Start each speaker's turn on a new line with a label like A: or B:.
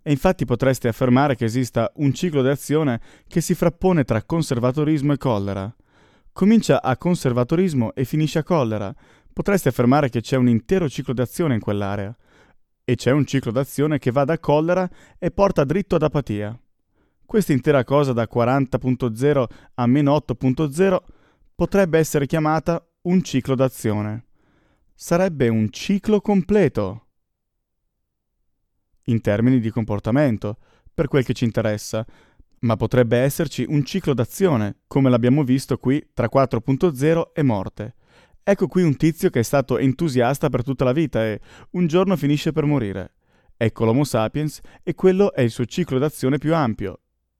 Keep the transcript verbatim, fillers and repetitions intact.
A: E infatti potreste affermare che esista un ciclo di azione che si frappone tra conservatorismo e collera. Comincia a conservatorismo e finisce a collera. Potreste affermare che c'è un intero ciclo d'azione in quell'area. E c'è un ciclo d'azione che va da collera e porta dritto ad apatia. Questa intera cosa da quaranta punto zero a meno otto punto zero potrebbe essere chiamata un ciclo d'azione. Sarebbe un ciclo completo in termini di comportamento, per quel che ci interessa, ma potrebbe esserci un ciclo d'azione, come l'abbiamo visto qui tra quattro punto zero e morte. Ecco qui un tizio che è stato entusiasta per tutta la vita e un giorno finisce per morire. Ecco l'Homo sapiens e quello è il suo ciclo d'azione più ampio,